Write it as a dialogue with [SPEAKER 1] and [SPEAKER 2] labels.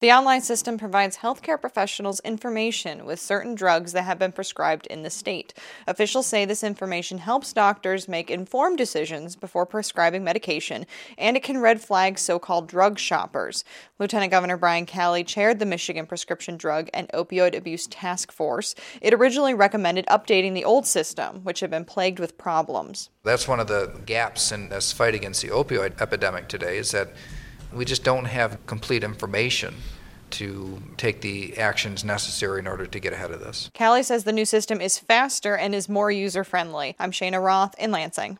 [SPEAKER 1] The online system provides healthcare professionals information with certain drugs that have been prescribed in the state. Officials say this information helps doctors make informed decisions before prescribing medication, and it can red flag so-called drug shoppers. Lieutenant Governor Brian Calley chaired the Michigan Prescription Drug and Opioid Abuse Task Force. It originally recommended updating the old system, which had been plagued with problems.
[SPEAKER 2] That's one of the gaps in this fight against the opioid epidemic today, is that we just don't have complete information to take the actions necessary in order to get ahead of this.
[SPEAKER 1] Calley says the new system is faster and is more user-friendly. I'm Shayna Roth in Lansing.